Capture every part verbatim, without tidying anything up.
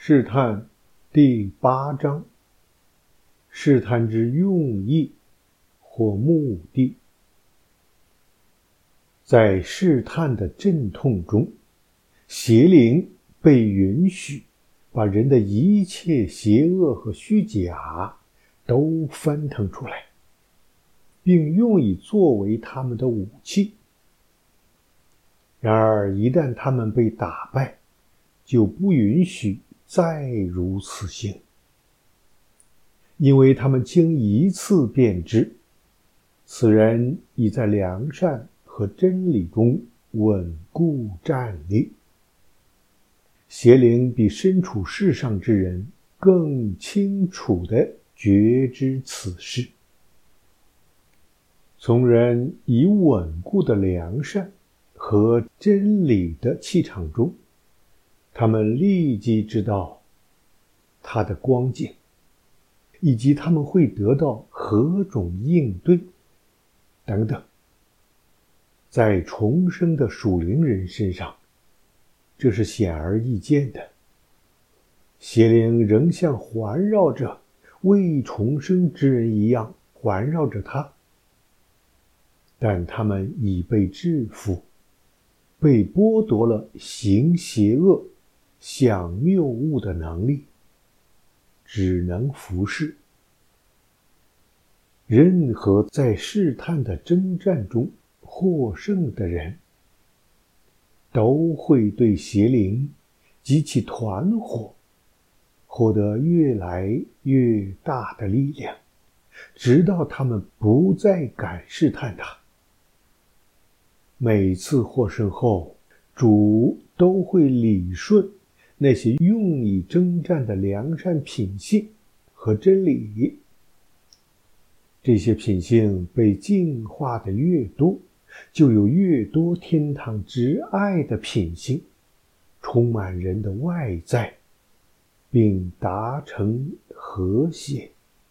试探第八章，试探之用意或目的。在试探的阵痛中，邪灵被允许把人的一切邪恶和虚假都翻腾出来，并用以作为他们的武器。然而一旦他们被打败，就不允许再如此行，因为他们经一次便知，此人已在良善和真理中稳固站立。邪灵比身处世上之人更清楚地觉知此事。从人以稳固的良善和真理的气场中，他们立即知道他的光景，以及他们会得到何种应对等等。在重生的属灵人身上，这是显而易见的。邪灵仍像环绕着未重生之人一样环绕着他，但他们已被制服，被剥夺了行邪恶、想谬误的能力，只能服侍。任何在试探的征战中获胜的人，都会对邪灵及其团伙获得越来越大的力量，直到他们不再敢试探他。每次获胜后，主都会理顺那些用以征战的良善品性和真理。这些品性被净化的越多，就有越多天堂之爱的品性充满人的外在，并达成和谐。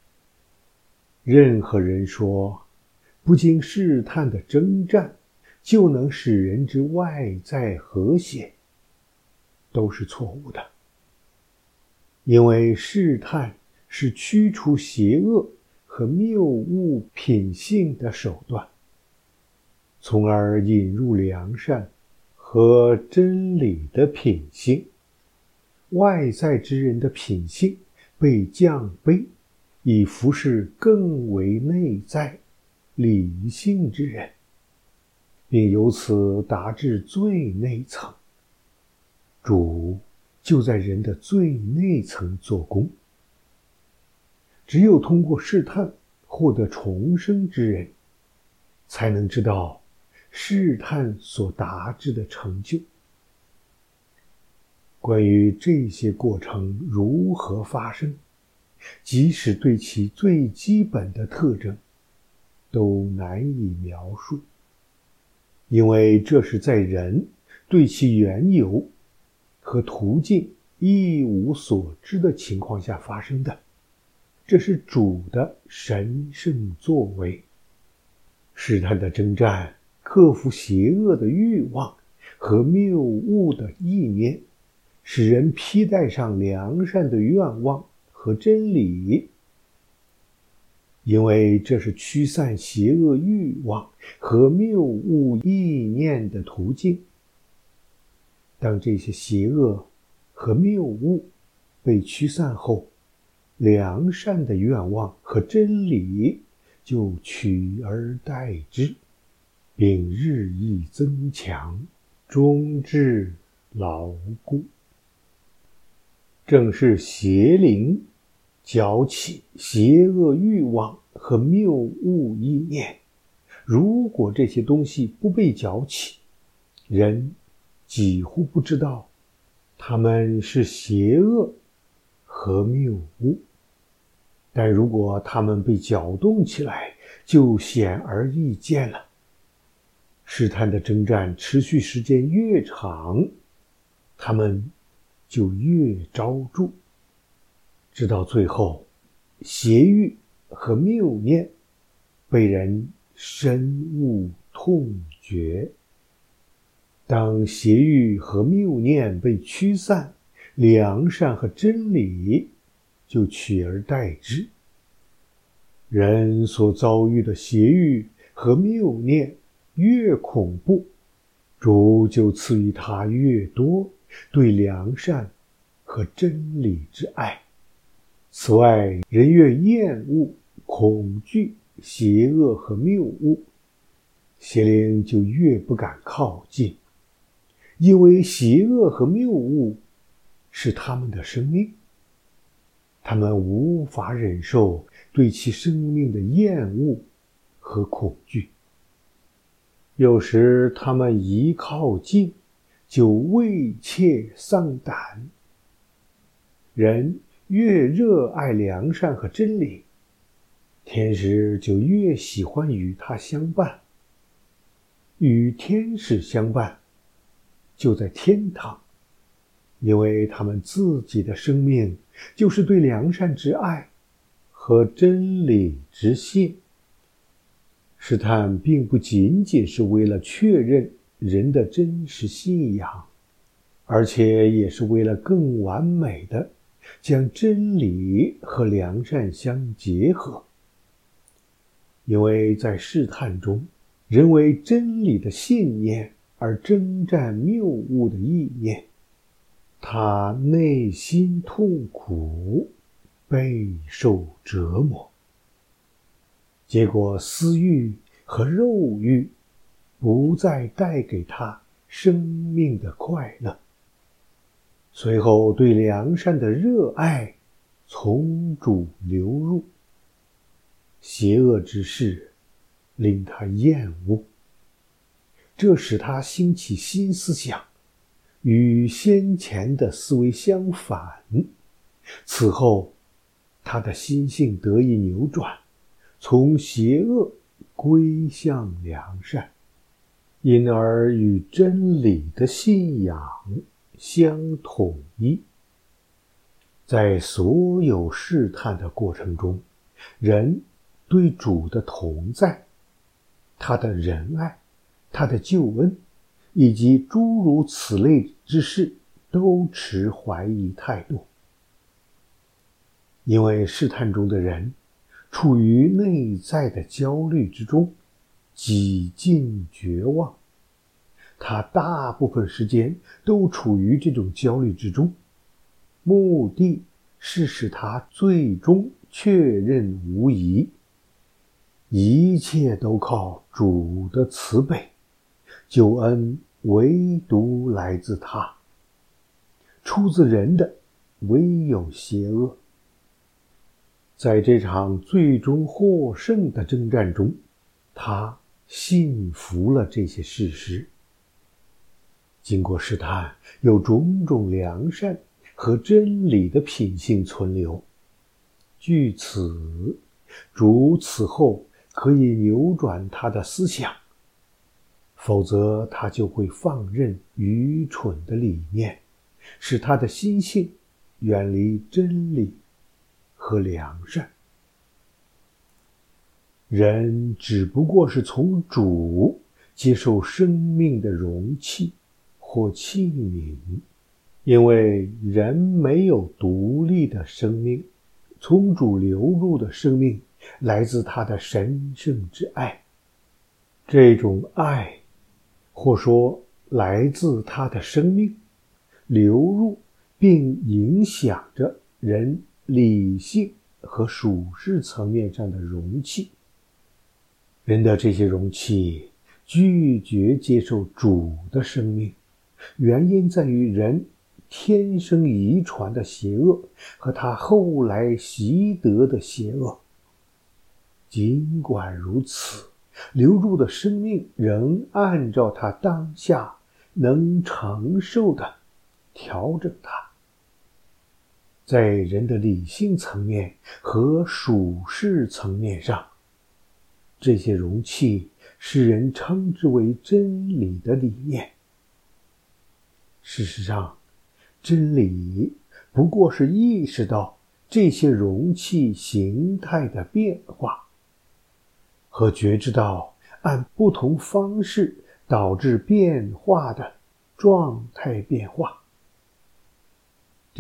任何人说不经试探的征战就能使人之外在和谐，都是错误的。因为试探是驱除邪恶和谬误品性的手段，从而引入良善和真理的品性。外在之人的品性被降卑，以服侍更为内在理性之人，并由此达至最内层。主就在人的最内层做工。只有通过试探获得重生之人，才能知道试探所达至的成就。关于这些过程如何发生，即使对其最基本的特征都难以描述，因为这是在人对其缘由和途径一无所知的情况下发生的。这是主的神圣作为。试探的征战克服邪恶的欲望和谬误的意念，使人披戴上良善的愿望和真理，因为这是驱散邪恶欲望和谬误意念的途径。当这些邪恶和谬误被驱散后，良善的愿望和真理就取而代之，并日益增强，终至牢固。正是邪灵搅起邪恶欲望和谬误意念，如果这些东西不被搅起，人几乎不知道它们是邪恶和谬误。但如果它们被搅动起来，就显而易见了。试探的征战持续时间越长，它们就越招助，直到最后，邪欲和谬念被人深恶痛绝。当邪欲和谬念被驱散， 良善和真理就取而代之。人所遭遇的邪欲和谬念越恐怖，主就赐予他越多对良善和真理之爱。此外，人越厌恶、恐惧邪恶和谬误，邪灵就越不敢靠近，因为邪恶和谬误是他们的生命，他们无法忍受对其生命的厌恶和恐惧。有时他们一靠近就畏怯丧胆。人越热爱良善和真理，天使就越喜欢与他相伴。与天使相伴，就在天堂，因为他们自己的生命就是对良善之爱和真理之信。试探并不仅仅是为了确认人的真实信仰，而且也是为了更完美的将真理和良善相结合。因为在试探中，人为真理的信念而征战谬误的意念，他内心痛苦，备受折磨。结果私欲和肉欲不再带给他生命的快乐，随后对良善的热爱从主流入，邪恶之事令他厌恶，这使他兴起新思想，与先前的思维相反。此后他的心性得以扭转，从邪恶归向良善，因而与真理的信仰相统一。在所有试探的过程中，人对主的同在，他的仁爱，他的救恩，以及诸如此类之事，都持怀疑态度。因为试探中的人处于内在的焦虑之中，几近绝望。他大部分时间都处于这种焦虑之中，目的是使他最终确认无疑，一切都靠主的慈悲，救恩唯独来自他，出自人的唯有邪恶。在这场最终获胜的征战中，他信服了这些事实。经过试探，有种种良善和真理的品性存留。据此，主此后可以扭转他的思想，否则他就会放任愚蠢的理念，使他的心性远离真理和良善。人只不过是从主接受生命的容器或器皿，因为人没有独立的生命，从主流入的生命来自他的神圣之爱。这种爱，或说来自他的生命，流入并影响着人理性和属世层面上的容器。人的这些容器拒绝接受主的生命，原因在于人天生遗传的邪恶和他后来习得的邪恶。尽管如此，流入的生命仍按照他当下能承受的调整它。在人的理性层面和属世层面上，这些容器使人称之为真理的理念。事实上，真理不过是意识到这些容器形态的变化，和觉知到按不同方式导致变化的状态变化。这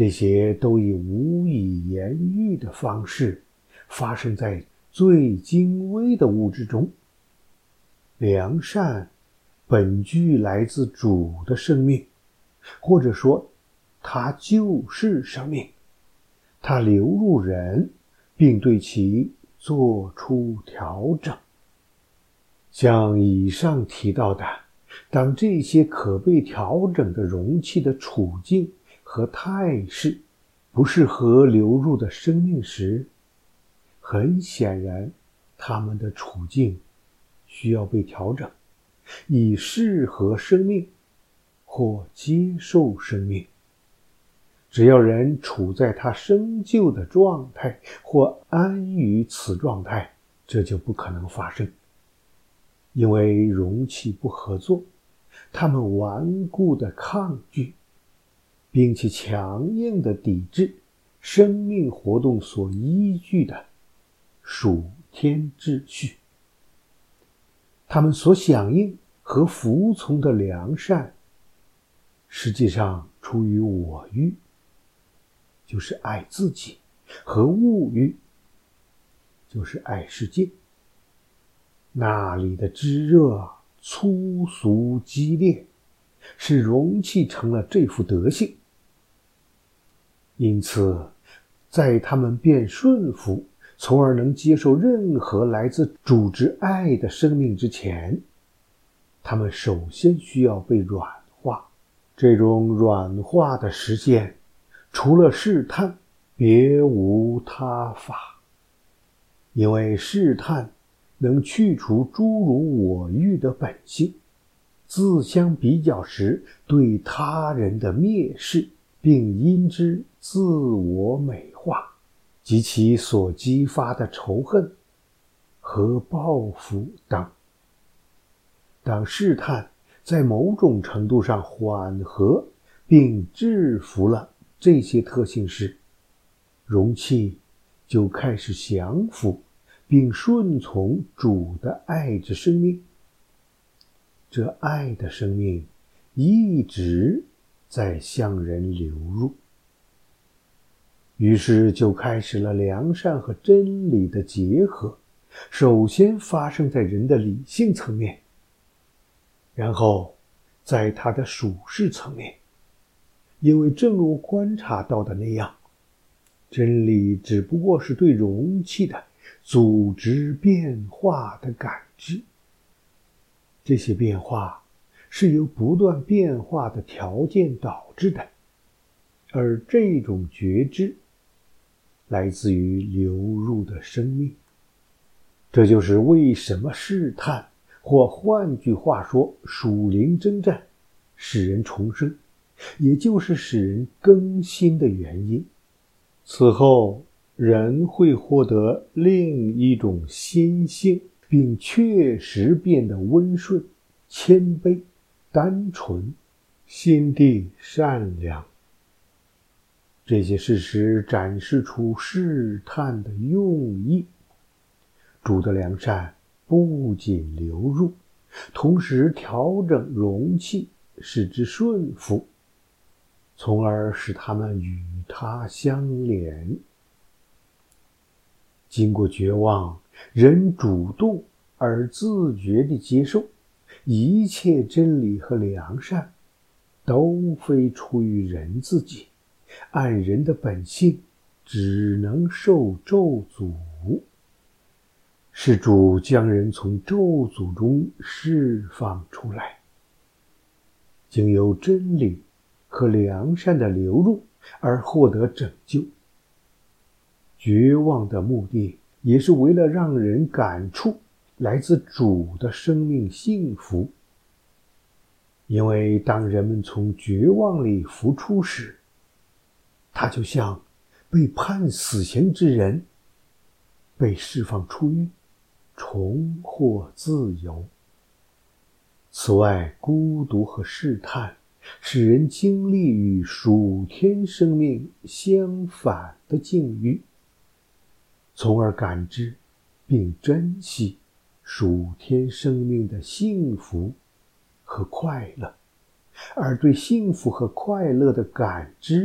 这些都以无以言喻的方式发生在最精微的物质中。良善本具来自主的生命，或者说它就是生命，它流入人，并对其做出调整。像以上提到的，当这些可被调整的容器的处境和态势不适合流入的生命时，很显然它们的处境需要被调整，以适合生命或接受生命。只要人处在他生就的状态或安于此状态，这就不可能发生。因为容器不合作，他们顽固的抗拒，并且强硬的抵制生命活动所依据的属天秩序。他们所响应和服从的良善，实际上出于我欲，就是爱自己，和物欲，就是爱世界。那里的炙热、粗俗、激烈，使容器成了这副德性。因此，在他们变顺服，从而能接受任何来自主之爱的生命之前，他们首先需要被软化。这种软化的实现，除了试探，别无他法。因为试探能去除诸如我欲的本性，自相比较时对他人的蔑视，并因之自我美化，及其所激发的仇恨和报复等。当试探在某种程度上缓和并制服了这些特性时，容器就开始降服并顺从主的爱之生命。这爱的生命一直在向人流入，于是就开始了良善和真理的结合，首先发生在人的理性层面，然后在他的属世层面。因为正如观察到的那样，真理只不过是对容器的组织变化的感知，这些变化是由不断变化的条件导致的，而这种觉知来自于流入的生命。这就是为什么试探，或换句话说属灵征战，使人重生，也就是使人更新的原因。此后人会获得另一种心性，并确实变得温顺、谦卑、单纯、心地善良。这些事实展示出试探的用意。主的良善不仅流入，同时调整容器，使之顺服，从而使他们与他相连。经过绝望，人主动而自觉地接受一切真理和良善，都非出于人自己，按人的本性只能受咒诅。是主将人从咒诅中释放出来，经由真理和良善的流入而获得拯救。绝望的目的也是为了让人感触来自主的生命幸福。因为当人们从绝望里浮出时，他就像被判死刑之人被释放出狱，重获自由。此外，孤独和试探使人经历与属天生命相反的境遇，从而感知并珍惜属天生命的幸福和快乐，而对幸福和快乐的感知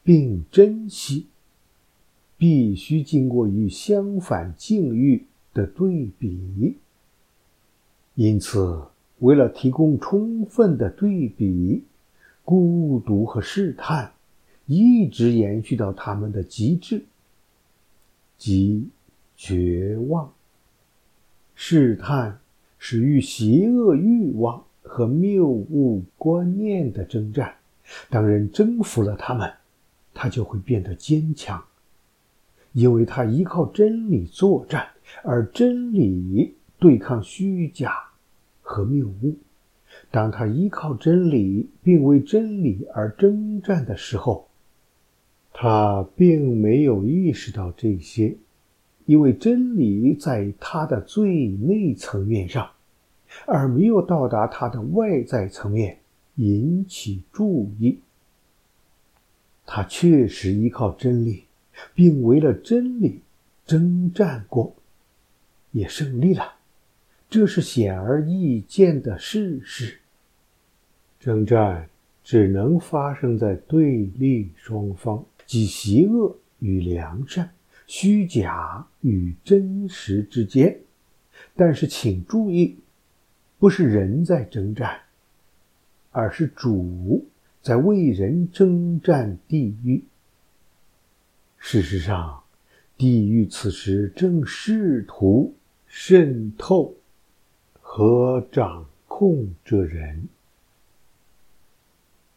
并珍惜，必须经过与相反境遇的对比。因此，为了提供充分的对比，孤独和试探一直延续到他们的极致，即绝望。试探是与邪恶欲望和谬误观念的征战，当人征服了他们，他就会变得坚强，因为他依靠真理作战，而真理对抗虚假和谬误。当他依靠真理并为真理而征战的时候，他并没有意识到这些，因为真理在他的最内层面上，而没有到达他的外在层面引起注意。他确实依靠真理，并为了真理征战过，也胜利了，这是显而易见的事实。征战只能发生在对立双方，即邪恶与良善、虚假与真实之间。但是请注意，不是人在征战，而是主在为人征战地狱。事实上，地狱此时正试图渗透和掌控着人。